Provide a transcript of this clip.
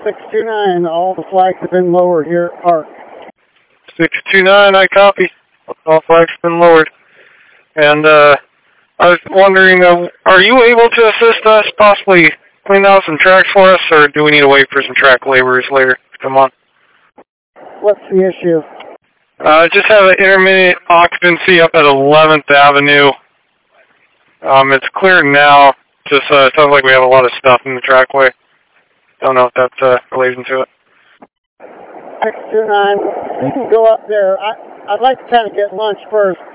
629, all the flags have been lowered here at Park. 629, I copy. All flags have been lowered. And I was wondering, are you able to assist us, possibly clean out some tracks for us, or do we need to wait for some track laborers later to come on? What's the issue? Just have an intermittent occupancy up at 11th Avenue. It's clear now. Just sounds like we have a lot of stuff in the trackway. Don't know if that's relating to it. 629, you can go up there. I'd like to kind of get lunch first.